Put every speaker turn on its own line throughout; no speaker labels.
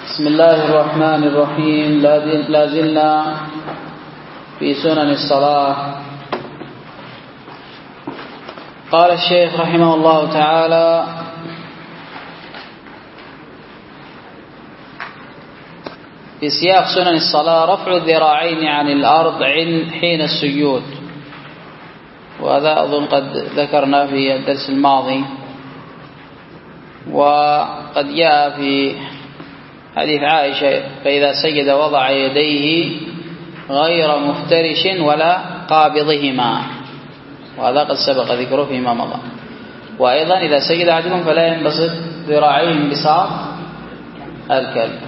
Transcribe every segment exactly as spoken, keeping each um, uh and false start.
بسم الله الرحمن الرحيم. لا زلنا في سنن الصلاة. قال الشيخ رحمه الله تعالى: في سياق سنن الصلاة رفع الذراعين عن الأرض حين السجود، وهذا أظن قد ذكرنا في الدرس الماضي، وقد جاء في حديث عائشة: فإذا سجد وضع يديه غير مفترش ولا قابضهما، وهذا قد سبق ذكره فيما مضى. وأيضا إذا سجد أحدكم فلا ينبسط ذراعيه انبساط الكلب.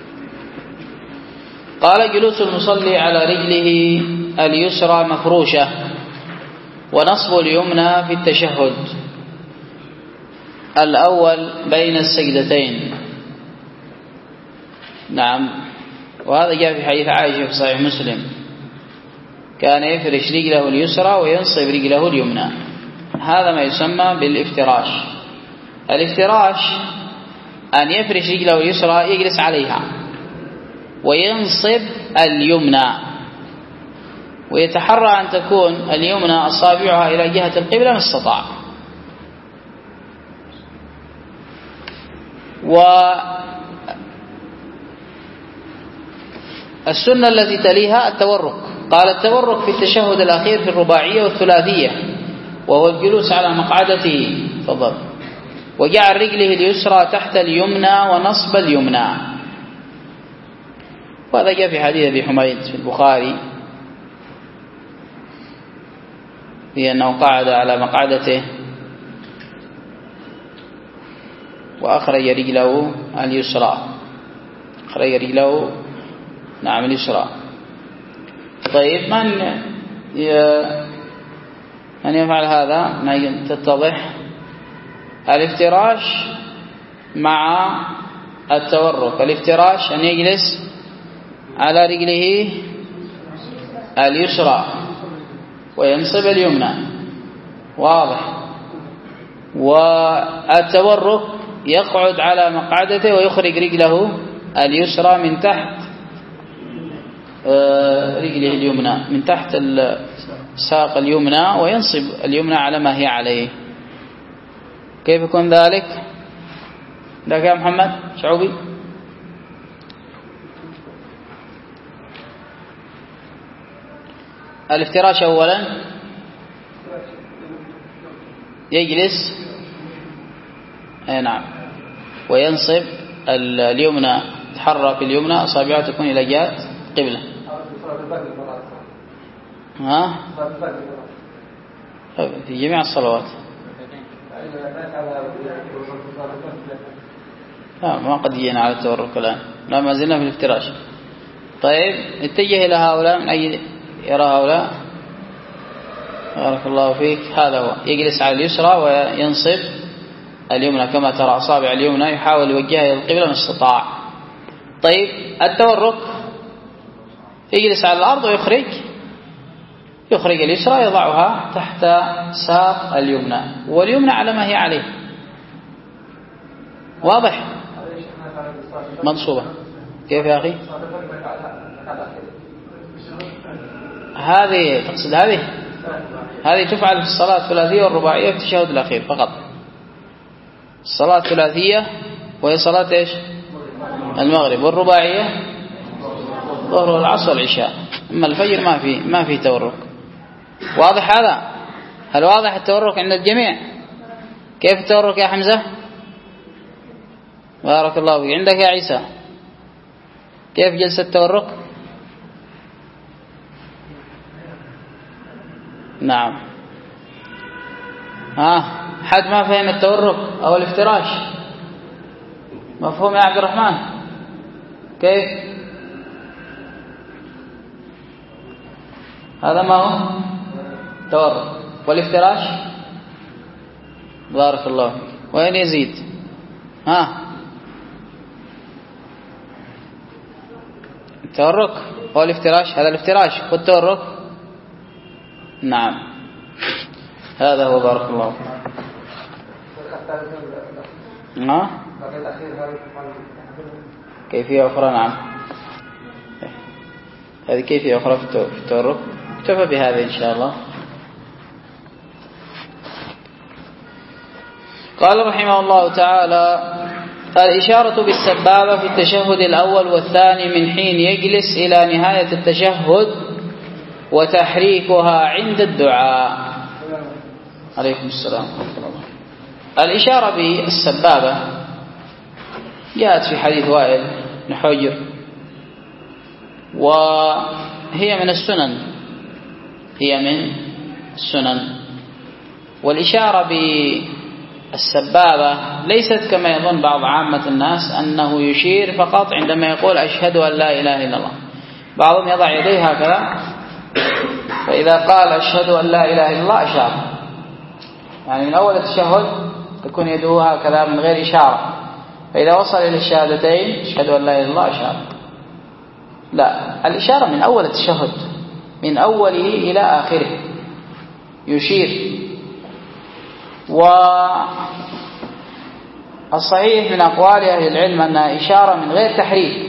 قال: جلوس المصلي على رجله اليسرى مفروشة، ونصب اليمنى في التشهد الأول بين السجدتين. نعم، وهذا جاء في حديث عائشة في صحيح مسلم: كان يفرش رجله اليسرى وينصب رجله اليمنى. هذا ما يسمى بالافتراش. الافتراش أن يفرش رجله اليسرى يجلس عليها وينصب اليمنى، ويتحرى أن تكون اليمنى أصابعها إلى جهة القبلة ما استطاع. والسنة التي تليها التورك. قال: التورك في التشهد الأخير في الرباعية والثلاثية، وهو الجلوس على مقعدته تفضل وجعل رجله اليسرى تحت اليمنى ونصب اليمنى. وهذا جاء في حديث أبي حميد في البخاري في أنه قعد على مقعدته وأخرج رجله اليسرى أخرج رجله نعم اليسرى. طيب، من من يفعل هذا تتضح الافتراش مع التورك. الافتراش أن يجلس على رجله اليسرى وينصب اليمنى، واضح. والتورك يقعد على مقعدته ويخرج رجله اليسرى من تحت رجله اليمنى، من تحت الساق اليمنى، وينصب اليمنى على ما هي عليه. كيف يكون ذلك؟ لك يا محمد شعوبي. الافتراش أولا يجلس اي نعم وينصب اليمنى، تحرك اليمنى، أصابعها تكون إلى جهة قبلة. ها في جميع الصلوات. لا، ما قد جينا على التورك الآن، لا ما زلنا في الافتراش. طيب، اتجه إلى هؤلاء. من أي يرى هؤلاء؟ بارك الله فيك. هذا هو، يجلس على اليسرى وينصب اليمنى كما ترى أصابع اليمنى، يحاول يوجهها إلى القبلة ما استطاع. طيب، التورك يجلس على الأرض ويخرج يخرج اليسرى يضعها تحت ساق اليمنى، واليمنى على ما هي عليه، واضح؟ منصوبة. كيف يا أخي؟ هذه تقصد هذه هذه تفعل في الصلاة الثلاثية والرباعية في التشهد الأخير فقط. الصلاة الثلاثية وهي صلاة إيش؟ المغرب، والرباعية الظهر والعصر والعشاء. أما الفجر ما في ما في تورك. واضح هذا؟ هل واضح التورك عند الجميع؟ كيف التورك يا حمزة؟ بارك الله فيك. عندك يا عيسى كيف جلسة التورك؟ نعم. ها حد ما فهم التورك أو الافتراش؟ مفهوم يا عبد الرحمن؟ كيف هذا؟ ما هو تورك والافتراش؟ بارك الله فيك. وين يزيد؟ ها التورك والافتراش، هذا الافتراش والتورك. نعم، هذا هو. بارك الله فيك. ها كيفية أخرى نعم، هذه كيفية أخرى في التورك. اكتفى بهذا إن شاء الله. قال رحمه الله تعالى: الإشارة بالسبابة في التشهد الأول والثاني من حين يجلس إلى نهاية التشهد، وتحريكها عند الدعاء. عليكم السلام. الإشارة بالسبابة جاءت في حديث وائل بن حجر، وهي من السنن، هي من السنن. والإشارة بالسبابة ليست كما يظن بعض عامة الناس أنه يشير فقط عندما يقول أشهد أن لا إله إلا الله. بعضهم يضع يديه هكذا، فإذا قال أشهد أن لا إله إلا الله أشار، يعني من أول التشهد تكون يده هكذا من غير إشارة، فإذا وصل إلى الشهادتين أشهد أن لا إله إلا الله أشار. لا، الإشارة من أول التشهد، من أوله إلى آخره يشير. والصحيح من أقوال أهل العلم أنها إشارة من غير تحريك،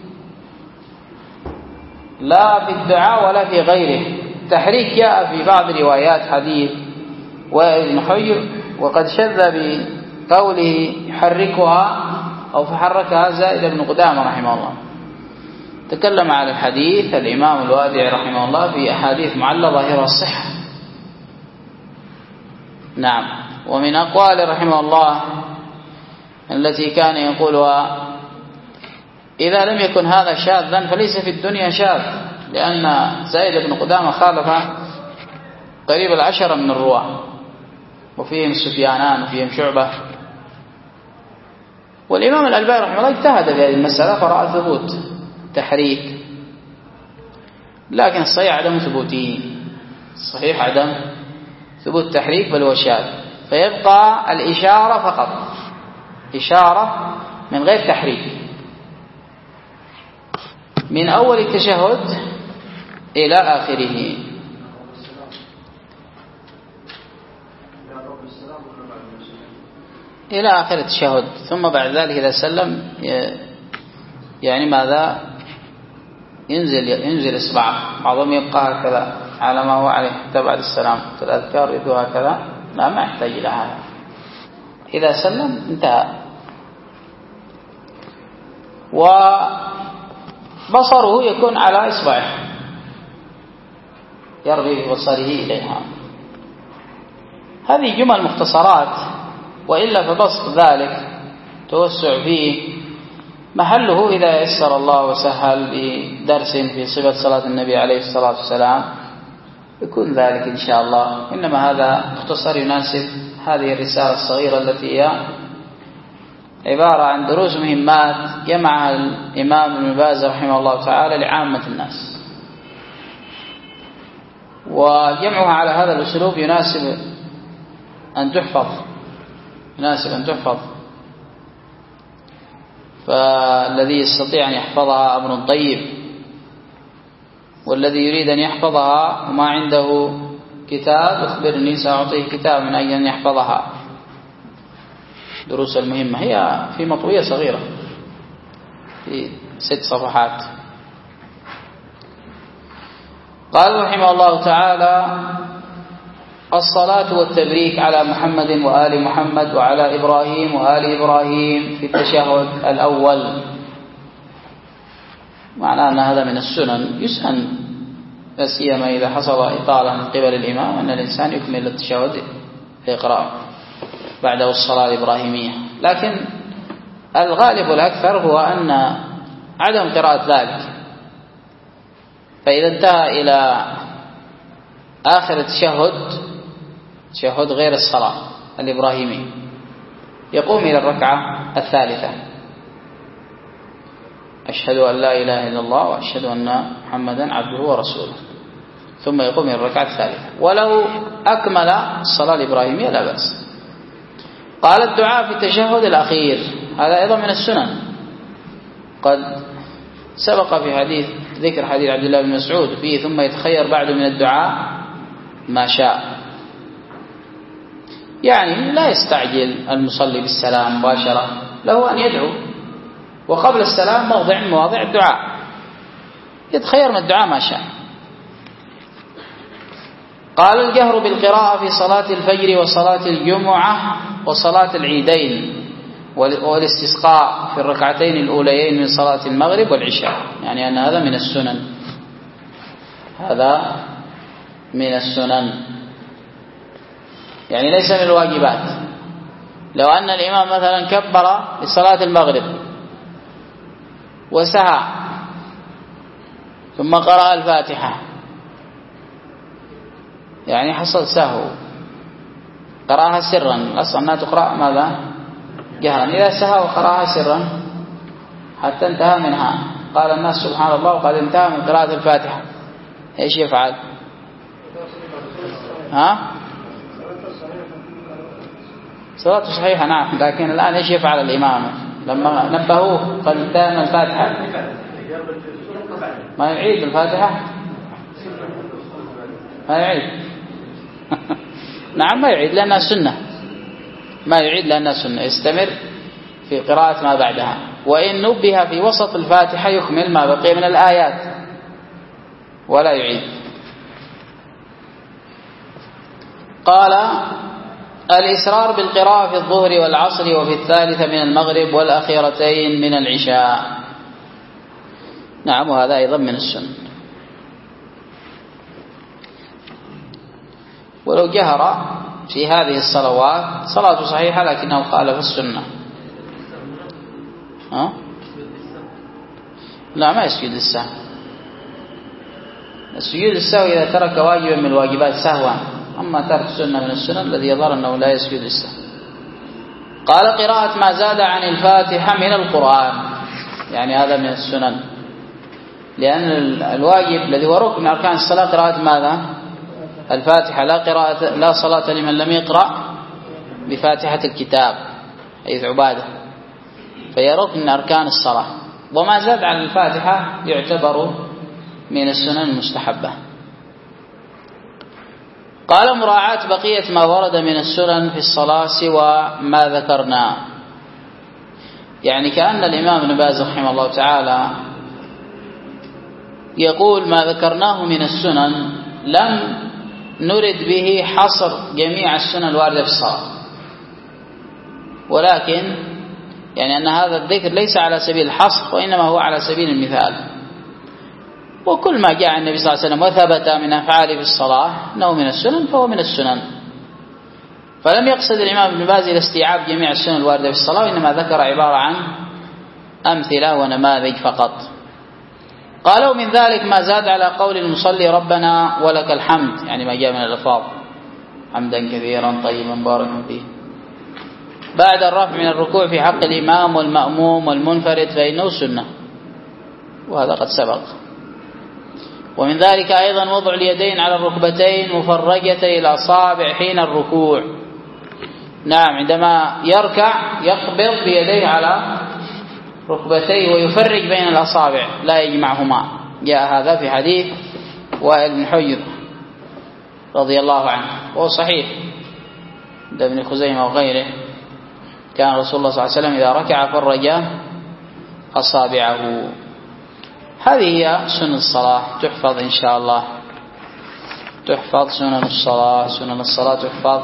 لا في الدعاء ولا في غيره. تحريك جاء في بعض روايات حديث وائل بن حجر، وقد شذ بقوله يحركها أو فحركها زائد بن قدامة رحمه الله. تكلم على الحديث الإمام الوادعي رحمه الله في أحاديث معلة ظاهرها الصحة. نعم. ومن أقوال رحمه الله التي كان يقولها: إذا لم يكن هذا شاذا فليس في الدنيا شاذ، لأن زائد بن قدامة خالف قريب العشرة من الرواة، وفيهم سفيانان وفيهم شعبة. والإمام الألباني رحمه الله اجتهد في هذه المسألة فرأى ثبوت تحريك، لكن الصحيح عدم ثبوته، الصحيح عدم ثبوت تحريك بل هو شاذ. فيبقى الإشارة فقط، إشارة من غير تحريك من أول التشهد إلى آخره. إلى آخر التشهد، ثم بعد ذلك إذا سلم يعني ماذا ينزل ينزل إصبعه، بعضهم يبقى هكذا على ما هو عليه حتى بعد السلام. الأذكار يدوها هكذا، لا ما يحتاج إلى هذا. إذا سلم انتهى. وبصره يكون على إصبعه، يرغب ببصره إليها. هذه جمل مختصرات، وإلا فبسط ذلك توسع فيه محله إذا يسر الله وسهل بدرس في صفة صلاة النبي عليه الصلاة والسلام يكون ذلك إن شاء الله. إنما هذا مختصر يناسب هذه الرسالة الصغيرة التي هي عبارة عن دروس مهمات جمعها الإمام ابن باز رحمه الله تعالى لعامة الناس، وجمعها على هذا الأسلوب يناسب أن تحفظ يناسب أن تحفظ فالذي يستطيع أن يحفظها أمر طيب، والذي يريد أن يحفظها وما عنده كتاب اخبرني سأعطيه كتاب من أجل أن يحفظها. دروس المهمة هي في مطوية صغيرة في ست صفحات. قال رحمه الله تعالى: الصلاة والتبريك على محمد وآل محمد وعلى إبراهيم وآل إبراهيم في التشهد الأول. معناه أن هذا من السنن، يسن لا سيما إذا حصل إطالة من قبل الإمام أن الإنسان يكمل التشهد يقرأ بعده الصلاة الإبراهيمية. لكن الغالب والأكثر هو أن عدم قراءة ذلك، فإذا انتهى إلى آخر التشهد، تشهد غير الصلاة الإبراهيمي، يقوم إلى الركعة الثالثة: أشهد أن لا إله إلا الله وأشهد أن محمدا عبده ورسوله، ثم يقوم إلى الركعة الثالثة. ولو أكمل الصلاة الإبراهيمية لا بأس. قال: الدعاء في التشهد الأخير، هذا أيضا من السنن، قد سبق في حديث ذكر حديث عبد الله بن مسعود فيه: ثم يتخير بعد من الدعاء ما شاء. يعني لا يستعجل المصلي بالسلام مباشرة، له أن يدعو وقبل السلام موضع من مواضع الدعاء، يتخير من الدعاء ما شاء. قال الجهر بالقراءة في صلاة الفجر وصلاة الجمعة وصلاة العيدين والاستسقاء في الركعتين الأوليين من صلاة المغرب والعشاء، يعني أن هذا من السنن، هذا من السنن يعني ليس من الواجبات. لو أن الإمام مثلا كبر لصلاة المغرب وسهى ثم قرأ الفاتحة، يعني حصل سهو، قرأها سرا، الأصل أنها تقرأ ماذا؟ جهرا. إذا سهى وقرأها سرا حتى انتهى منها، قال الناس سبحان الله وقد انتهى من قراءة الفاتحة، ايش يفعل؟ ها؟ صلاة صحيحة نعم، لكن الآن ايش يفعل الإمام لما نبهوه قد انتهى من الفاتحة؟ ما يعيد الفاتحة؟ ما يعيد نعم ما يعيد لأنها سنة، ما يعيد لأنها سنة، يستمر في قراءة ما بعدها، وإن نبه في وسط الفاتحة يكمل ما بقي من الآيات ولا يعيد. قال الإسرار بالقراءة في الظهر والعصر وفي الثالثة من المغرب والأخيرتين من العشاء، نعم وهذا أيضا من السنة. ولو جهر في هذه الصلوات صلاة صحيحة لكنه خالف السنة. ها؟ لا ما يسجد للسهو، السجود السهو إذا ترك واجبا من الواجبات سهوا، أما ترك سنة من السنن الذي يظهر أنه لا يسجد للسهو. قال قراءة ما زاد عن الفاتحة من القرآن، يعني هذا من السنن، لأن الواجب الذي هو ركن من أركان الصلاة قراءة ماذا؟ الفاتحة، لا قراءة لا صلاة لمن لم يقرأ بفاتحة الكتاب حيث عبادة، فهي ركن من أركان الصلاة، وما زاد عن الفاتحة يعتبر من السنن المستحبة. قال مراعاة بقية ما ورد من السنن في الصلاة سوى ما ذكرنا، يعني كأن الإمام ابن باز رحمه الله تعالى يقول ما ذكرناه من السنن لم نرد به حصر جميع السنن الواردة في الصلاة، ولكن يعني أن هذا الذكر ليس على سبيل الحصر وإنما هو على سبيل المثال، وكل ما جاء النبي صلى الله عليه وسلم وثبت من أفعاله في الصلاة أنه من السنن فهو من السنن، فلم يقصد الإمام ابن باز إلى استيعاب جميع السنن الواردة في الصلاة، وإنما ذكر عبارة عن أمثلة ونماذج فقط. قالوا من ذلك ما زاد على قول المصلي ربنا ولك الحمد، يعني ما جاء من الألفاظ حمدا كثيرا طيبا باركا فيه بعد الرفع من الركوع في حق الإمام والمأموم والمنفرد فإنه سنة، وهذا قد سبق. ومن ذلك أيضا وضع اليدين على الركبتين مفرجتي الأصابع حين الركوع، نعم عندما يركع يقبض بيديه على ركبتيه ويفرج بين الأصابع لا يجمعهما، جاء هذا في حديث وائل بن حجر رضي الله عنه وهو صحيح عند ابن خزيمة وغيره، كان رسول الله صلى الله عليه وسلم إذا ركع فرج أصابعه. هذه هي سنن الصلاة، تحفظ إن شاء الله، تحفظ سنن الصلاة، سنن الصلاة تحفظ،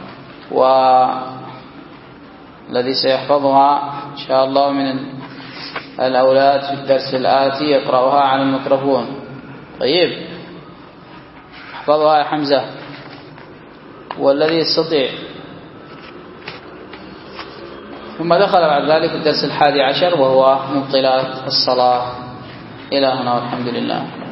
والذي سيحفظها إن شاء الله من الأولاد في الدرس الآتي يقرأها على الميكروفون. طيب احفظها يا حمزة، والذي يستطيع. ثم دخل بعد ذلك الدرس الحادي عشر وهو مبطلات الصلاة. إلى هنا والحمد لله.